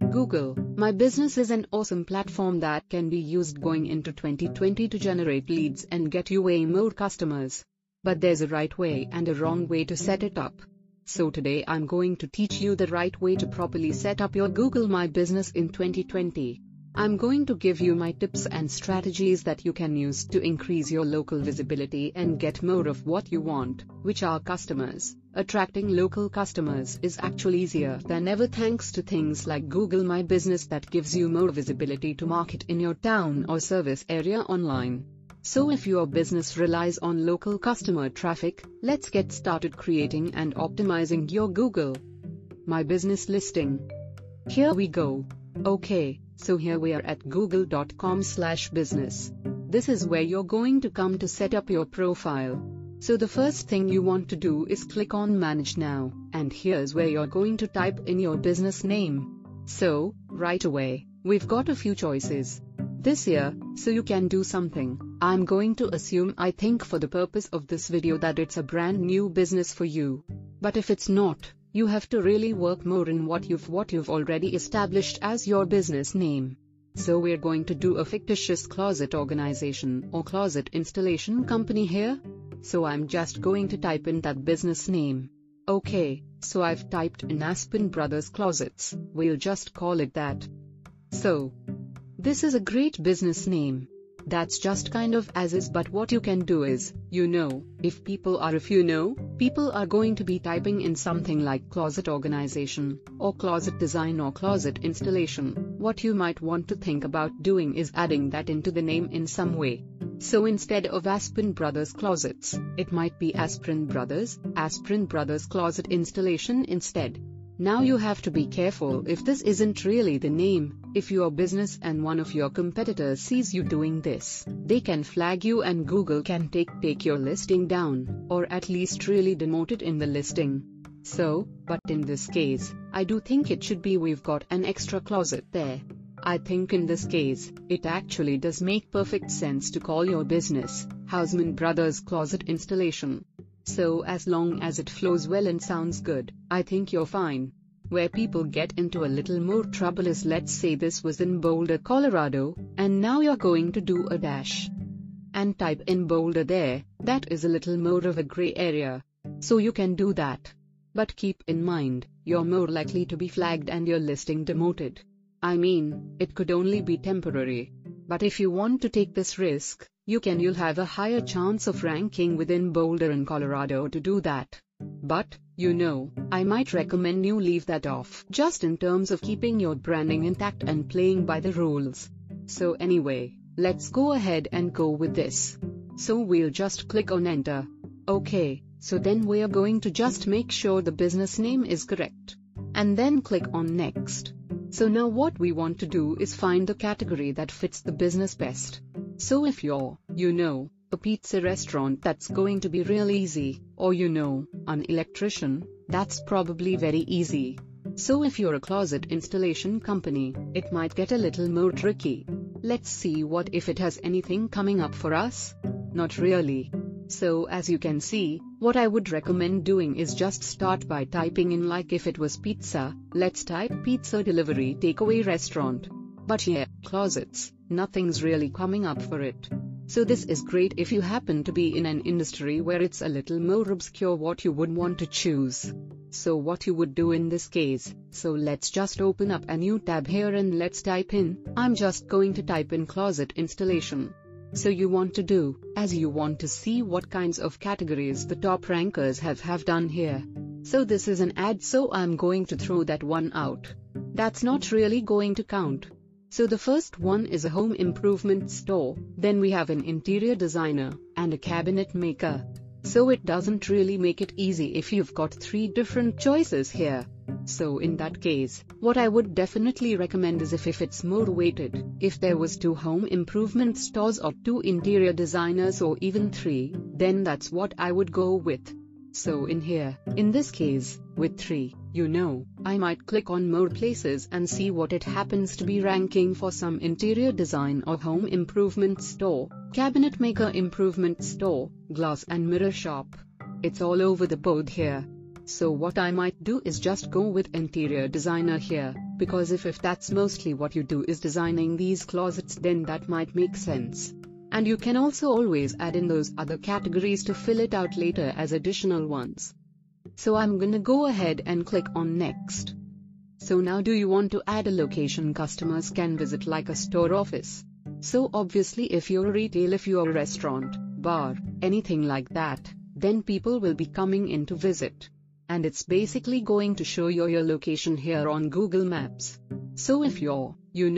Google My Business is an awesome platform that can be used going into 2020 to generate leads and get you way more customers. But there's a right way and a wrong way to set it up. So today I'm going to teach you the right way to properly set up your Google My Business in 2020. I'm going to give you my tips and strategies that you can use to increase your local visibility and get more of what you want, which are customers. Attracting local customers is actually easier than ever thanks to things like Google My Business that gives you more visibility to market in your town or service area online. So if your business relies on local customer traffic, let's get started creating and optimizing your Google My Business listing. Here we go. Okay, so here we are at google.com/business. This is where you're going to come to set up your profile. So the first thing you want to do is click on Manage Now, and here's where you're going to type in your business name. So, right away, we've got a few choices. This year, so you can do something. I'm going to assume I think for the purpose of this video that it's a brand new business for you. But if it's not, you have to really work more in what you've already established as your business name. So we're going to do a fictitious closet organization or closet installation company here. So I'm just going to type in that business name. Okay, so I've typed in Aspen Brothers Closets. We'll just call it that. So, this is a great business name. That's just kind of as is, but what you can do is, if people are going to be typing in something like closet organization, or closet design or closet installation, what you might want to think about doing is adding that into the name in some way. So instead of Aspen Brothers Closets, it might be Aspen Brothers Closet Installation instead. Now you have to be careful if this isn't really the name. If your business and one of your competitors sees you doing this, they can flag you and Google can take your listing down, or at least really demote it in the listing. So, but in this case, I do think it should be we've got an extra closet there. I think in this case, it actually does make perfect sense to call your business Houseman Brothers Closet Installation. So as long as it flows well and sounds good, I think you're fine. Where people get into a little more trouble is, let's say this was in Boulder, Colorado, and now you're going to do a dash and type in Boulder there. That is a little more of a gray area. So you can do that. But keep in mind, you're more likely to be flagged and your listing demoted. I mean, it could only be temporary. But if you want to take this risk, you'll have a higher chance of ranking within Boulder and Colorado to do that. But, I might recommend you leave that off, just in terms of keeping your branding intact and playing by the rules. So anyway, let's go ahead and go with this. So we'll just click on Enter. Okay, so then we're going to just make sure the business name is correct. And then click on Next. So now what we want to do is find the category that fits the business best. So if you're, a pizza restaurant, that's going to be real easy, or an electrician, that's probably very easy. So if you're a closet installation company, it might get a little more tricky. Let's see what if it has anything coming up for us. Not really. So as you can see, what I would recommend doing is just start by typing in, like if it was pizza, let's type pizza delivery takeaway restaurant. But yeah, closets, nothing's really coming up for it. So this is great if you happen to be in an industry where it's a little more obscure what you would want to choose. So what you would do in this case, so let's just open up a new tab here and let's type in, I'm just going to type in closet installation. So you want to see what kinds of categories the top rankers have done here. So this is an ad, so I'm going to throw that one out. That's not really going to count. So the first one is a home improvement store, then we have an interior designer, and a cabinet maker. So it doesn't really make it easy if you've got 3 different choices here. So in that case, what I would definitely recommend is if it's more weighted, if there was 2 home improvement stores or 2 interior designers or even 3, then that's what I would go with. So in this case, with 3, I might click on more places and see what it happens to be ranking for some interior design or home improvement store, cabinet maker improvement store, glass and mirror shop. It's all over the board here. So what I might do is just go with interior designer here, Because if that's mostly what you do is designing these closets, then that might make sense. And you can also always add in those other categories to fill it out later as additional ones. So I'm gonna go ahead and click on next. So now, do you want to add a location customers can visit, like a store, office? So obviously, if you're a retail, if you're a restaurant, bar, anything like that, then people will be coming in to visit. And it's basically going to show your location here on Google Maps. So if you're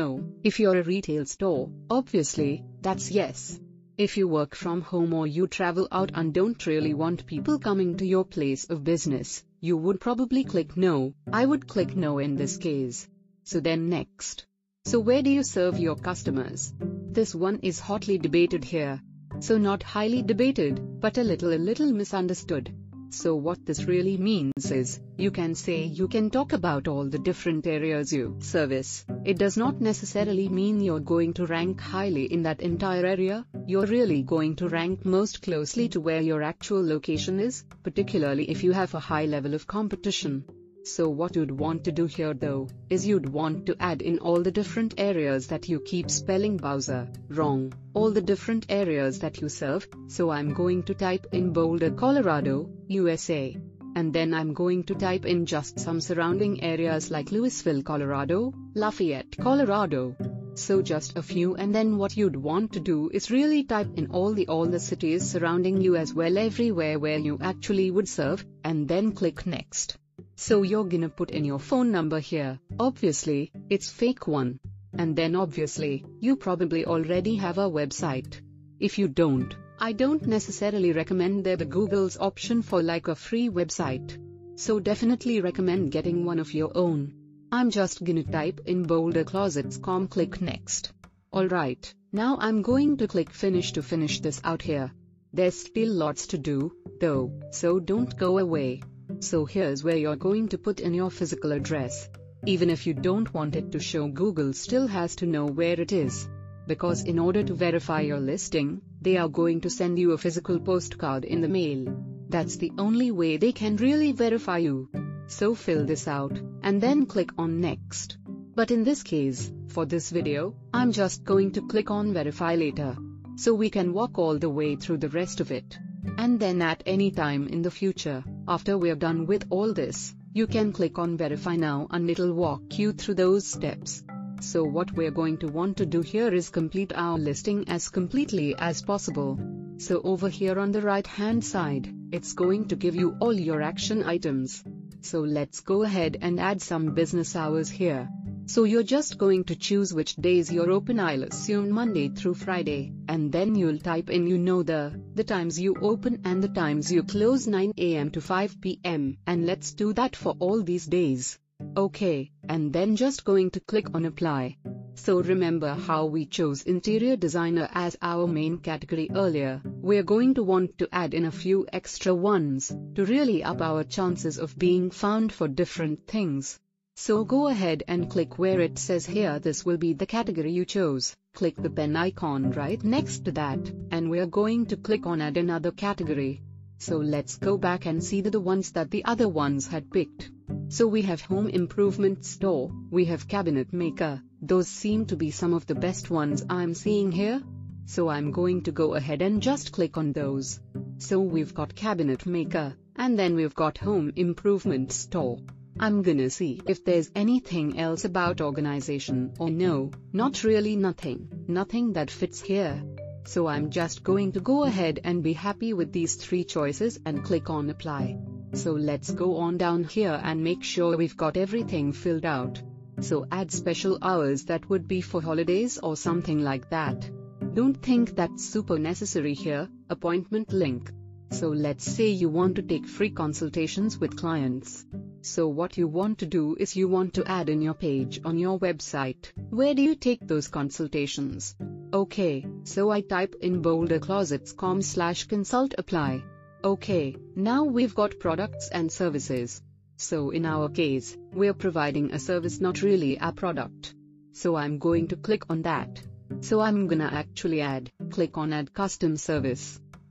a retail store, obviously, that's yes. If you work from home or you travel out and don't really want people coming to your place of business, you would probably click no. I would click no in this case. So then next. So where do you serve your customers? This one is hotly debated here. So not highly debated, but a little misunderstood. So what this really means is, you can talk about all the different areas you service. It does not necessarily mean you're going to rank highly in that entire area. You're really going to rank most closely to where your actual location is, particularly if you have a high level of competition. So what you'd want to do here though, is you'd want to add in all the different areas that you keep spelling Bowser wrong, all the different areas that you serve. So I'm going to type in Boulder, Colorado, USA. And then I'm going to type in just some surrounding areas like Louisville, Colorado, Lafayette, Colorado. So just a few, and then what you'd want to do is really type in all the cities surrounding you as well, everywhere where you actually would serve, and then click next. So you're gonna put in your phone number here. Obviously, it's fake one. And then obviously, you probably already have a website. If you don't, I don't necessarily recommend the Google's option for like a free website. So definitely recommend getting one of your own. I'm just gonna type in boulderclosets.com, click next. Alright, now I'm going to click finish to finish this out here. There's still lots to do, though, so don't go away. So here's where you're going to put in your physical address. Even if you don't want it to show, Google still has to know where it is. Because in order to verify your listing, they are going to send you a physical postcard in the mail. That's the only way they can really verify you. So fill this out, and then click on next. But in this case, for this video, I'm just going to click on verify later. So we can walk all the way through the rest of it. And then at any time in the future, after we're done with all this, you can click on verify now and it'll walk you through those steps. So what we're going to want to do here is complete our listing as completely as possible. So over here on the right hand side, it's going to give you all your action items. So let's go ahead and add some business hours here. So you're just going to choose which days you're open. I'll assume Monday through Friday, and then you'll type in the times you open and the times you close, 9 a.m. to 5 p.m. and let's do that for all these days. Okay, and then just going to click on apply. So remember how we chose interior designer as our main category earlier. We're going to want to add in a few extra ones to really up our chances of being found for different things. So go ahead and click where it says here this will be the category you chose. Click the pen icon right next to that, and we're going to click on add another category. So let's go back and see the ones that the other ones had picked. So we have home improvement store, we have cabinet maker. Those seem to be some of the best ones I'm seeing here. So I'm going to go ahead and just click on those. So we've got cabinet maker, and then we've got home improvement store. I'm gonna see if there's anything else about organization, or no, not really, nothing that fits here. So I'm just going to go ahead and be happy with these three choices and click on apply. So let's go on down here and make sure we've got everything filled out. So add special hours, that would be for holidays or something like that. Don't think that's super necessary here. Appointment link. So let's say you want to take free consultations with clients. So what you want to do is you want to add in your page on your website. Where do you take those consultations? Okay, so I type in boulderclosets.com/consult apply. Okay, now we've got products and services. So in our case, we're providing a service, not really a product. So I'm going to click on that. So I'm gonna actually click on add custom service.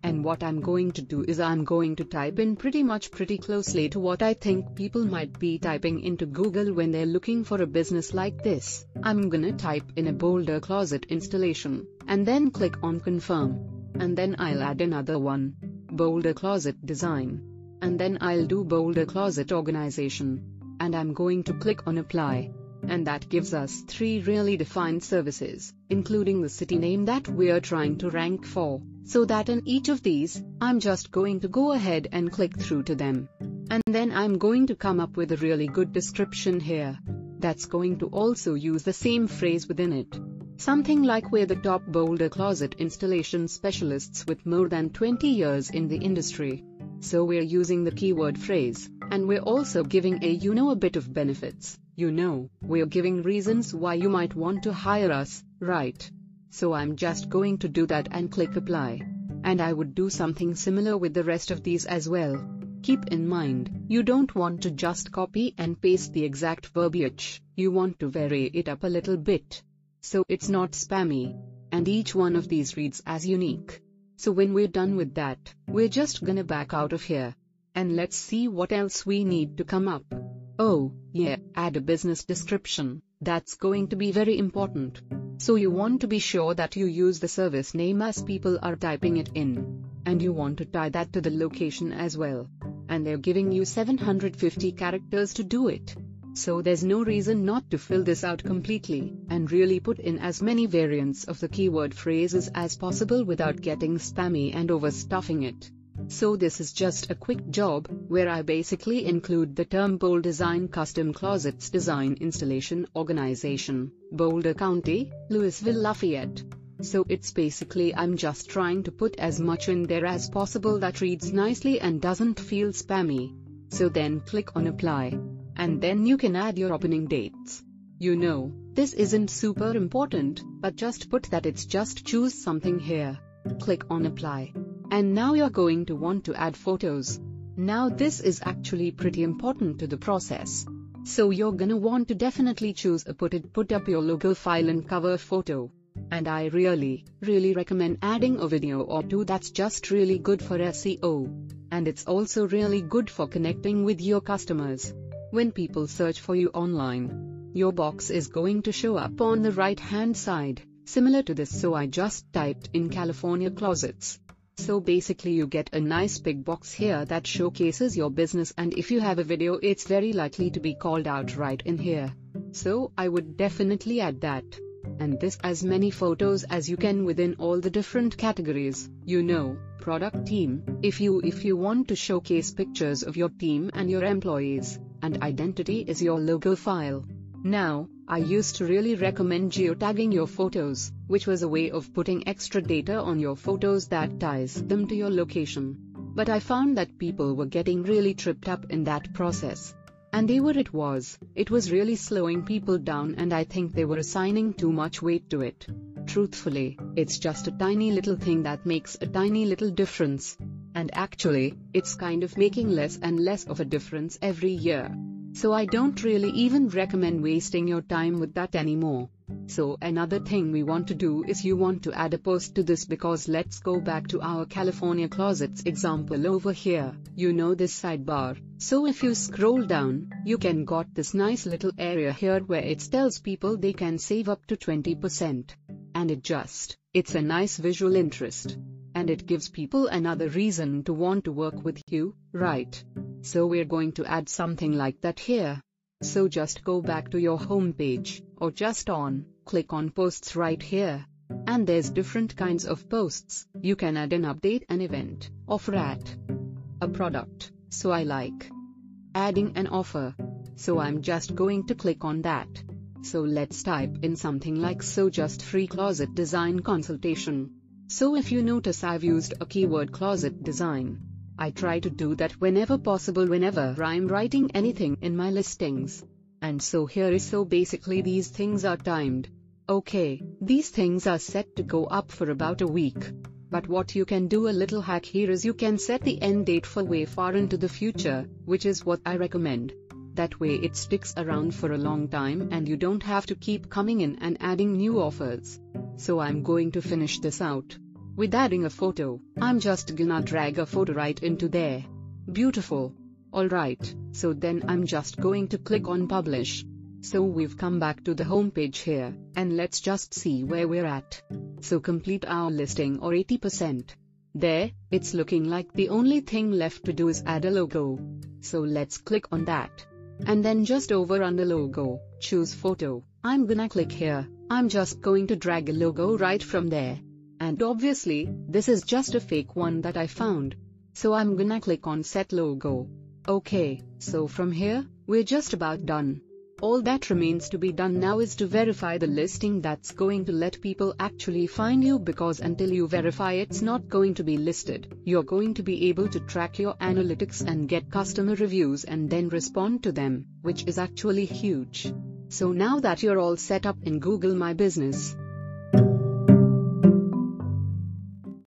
And what I'm going to do is I'm going to type in pretty closely to what I think people might be typing into Google when they're looking for a business like this. I'm gonna type in a Boulder Closet installation, and then click on confirm. And then I'll add another one, Boulder Closet design. And then I'll do Boulder Closet organization. And I'm going to click on apply. And that gives us 3 really defined services, including the city name that we're trying to rank for. So that in each of these, I'm just going to go ahead and click through to them. And then I'm going to come up with a really good description here. That's going to also use the same phrase within it. Something like we're the top Boulder Closet installation specialists with more than 20 years in the industry. So we're using the keyword phrase, and we're also giving a bit of benefits. We're giving reasons why you might want to hire us, right? So I'm just going to do that and click apply. And I would do something similar with the rest of these as well. Keep in mind, you don't want to just copy and paste the exact verbiage, you want to vary it up a little bit. So it's not spammy. And each one of these reads as unique. So when we're done with that, we're just gonna back out of here. And let's see what else we need to come up. Oh, yeah, add a business description. That's going to be very important. So you want to be sure that you use the service name as people are typing it in. And you want to tie that to the location as well. And they're giving you 750 characters to do it. So there's no reason not to fill this out completely, and really put in as many variants of the keyword phrases as possible without getting spammy and overstuffing it. So this is just a quick job, where I basically include the term Boulder Design Custom Closets Design Installation Organization, Boulder County, Louisville, Lafayette. So it's basically I'm just trying to put as much in there as possible that reads nicely and doesn't feel spammy. So then click on apply. And then you can add your opening dates. This isn't super important, but just put that it's just choose something here. Click on apply. And now you're going to want to add photos. Now this is actually pretty important to the process. So you're gonna want to definitely choose a put up your logo file and cover photo. And I really recommend adding a video or two. That's just really good for SEO. And it's also really good for connecting with your customers. When people search for you online, your box is going to show up on the right hand side, similar to this. So I just typed in California Closets. So basically you get a nice big box here that showcases your business, and if you have a video it's very likely to be called out right in here. So I would definitely add that. And this as many photos as you can within all the different categories, product team, if you want to showcase pictures of your team and your employees, and identity is your logo file. Now, I used to really recommend geotagging your photos, which was a way of putting extra data on your photos that ties them to your location. But I found that people were getting really tripped up in that process. And it was really slowing people down, and I think they were assigning too much weight to it. Truthfully, it's just a tiny little thing that makes a tiny little difference. And actually, it's kind of making less and less of a difference every year. So I don't really even recommend wasting your time with that anymore. So another thing we want to do is you want to add a post to this, because let's go back to our California Closets example over here. This sidebar. So if you scroll down, you can got this nice little area here where it tells people they can save up to 20%. And it's a nice visual interest. And it gives people another reason to want to work with you, right? So we're going to add something like that here. So just go back to your home page, or just click on posts right here. And there's different kinds of posts. You can add an update, an event, offer at a product. So I like adding an offer. So I'm just going to click on that. So let's type in something like just free closet design consultation. So if you notice I've used a keyword closet design. I try to do that whenever possible, whenever I'm writing anything in my listings. And so here is basically these things are timed. Okay, these things are set to go up for about a week. But what you can do, a little hack here, is you can set the end date for way far into the future, which is what I recommend. That way it sticks around for a long time and you don't have to keep coming in and adding new offers. So I'm going to finish this out. with adding a photo. I'm just gonna drag a photo right into there. Beautiful. Alright, so then I'm just going to click on publish. So we've come back to the home page here, and let's just see where we're at. So complete our listing or 80%. There, it's looking like the only thing left to do is add a logo. So let's click on that. And then just over under logo, choose photo. I'm gonna click here. I'm just going to drag a logo right from there. And obviously, this is just a fake one that I found. So I'm gonna click on set logo. Okay, so from here, we're just about done. All that remains to be done now is to verify the listing. That's going to let people actually find you, because until you verify it's not going to be listed. You're going to be able to track your analytics and get customer reviews and then respond to them, which is actually huge. So now that you're all set up in Google My Business,